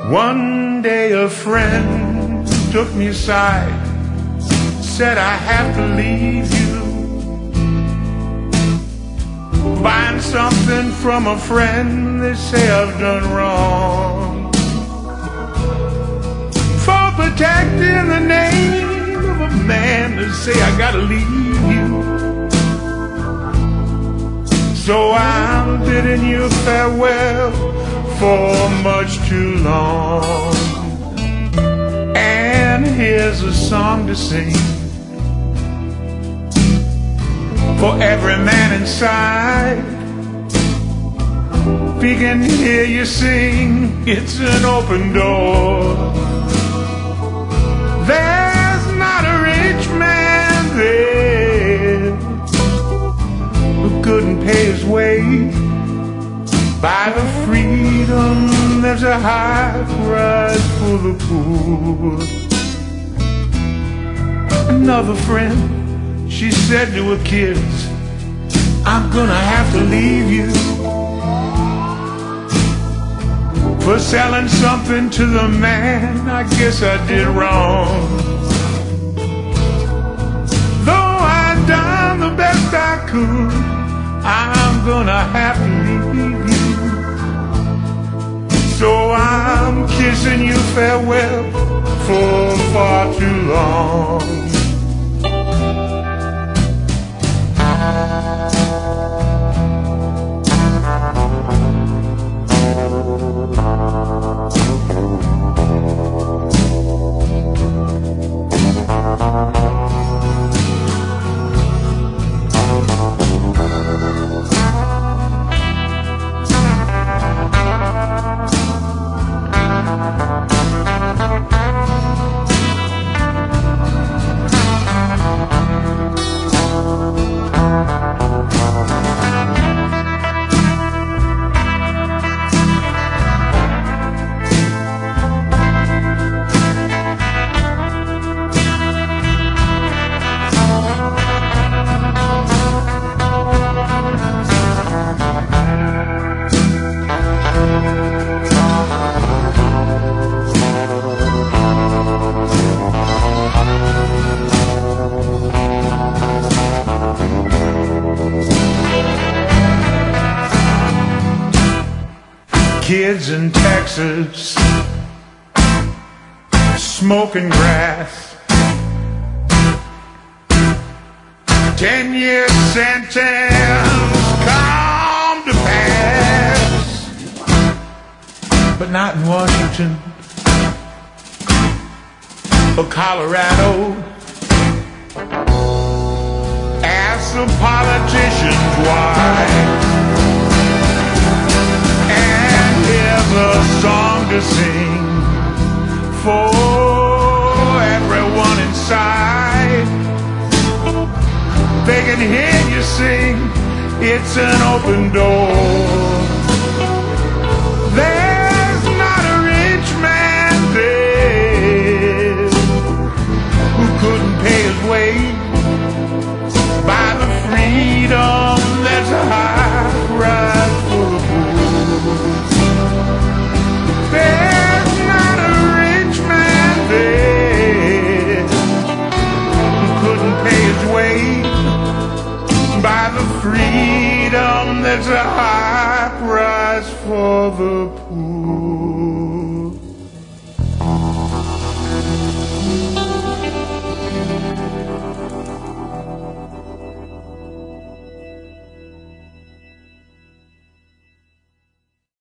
One day a friend took me aside, said I have to leave you. Buying something from a friend, they say I've done wrong. For protecting the name of a man, they say I gotta leave you. So I'm bidding you farewell for much too long. And here's a song to sing for every man inside. If he can hear you sing, it's an open door. There's not a rich man there who couldn't pay his way. By the freedom, there's a high price for the poor. Another friend, she said to her kids, I'm gonna have to leave you for selling something to the man. I guess I did wrong. Though I done the best I could, I'm gonna have to leave you. So I'm kissing you farewell for far too long. Kids in Texas smoking grass, 10-year sentence come to pass, but not in Washington or Colorado. Ask the politicians why. A song to sing for everyone inside. They can hear you sing, it's an open door. There's not a rich man there who couldn't pay his way. By the freedom, there's a high price for the poor. There's not a rich man there who couldn't pay his way. By the freedom, there's a high price for the poor.